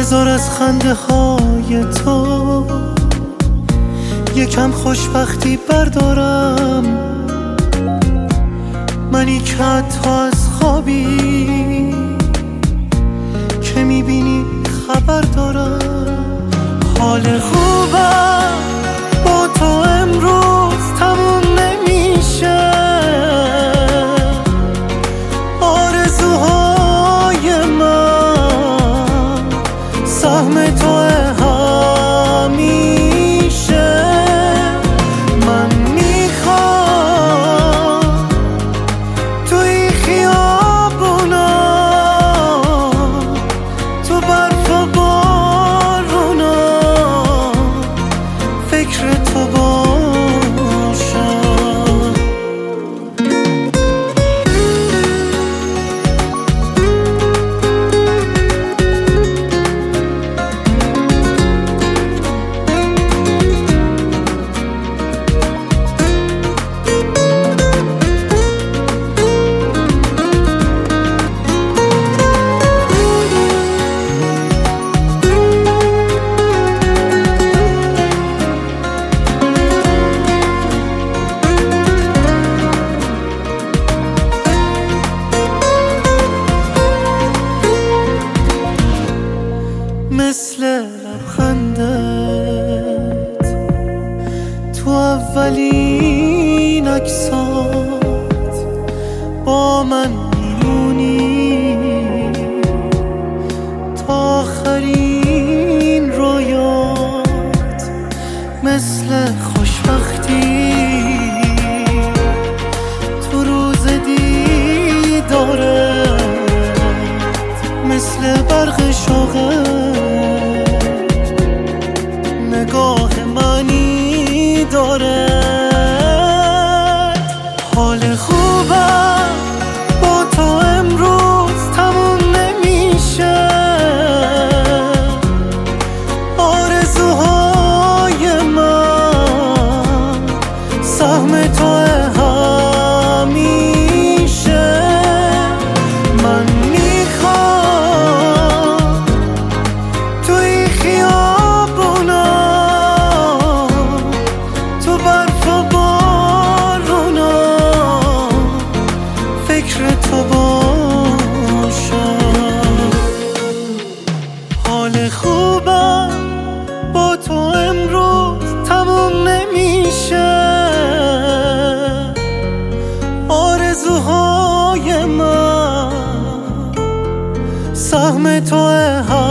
بذار از خنده های تو یکم خوشبختی بردارم. منی که حتی از خوابی که میبینی خبر دارم. حال خوبم با تو امروز تموم نمیشه. آرزوهای من سهم توه همیشه. من میخوام توی خیابونا، تو برف و بارونا فکر تو باشم. مثل لبخندت تو اولین عکسات با من میمونی تا آخرین رویات. مثل خوشبختی تو روز دیدارت، مثل برق شوقت نگاه منی داره. حال خوبم با تو امروز تموم نمیشه. آرزوهای من سهم توه همیشه. من میخوام توی خیابونا، تو برف و بارونا فکر تو باشم. حال خوبم با تو امروز تموم نمیشه. آرزوهای من سهم توه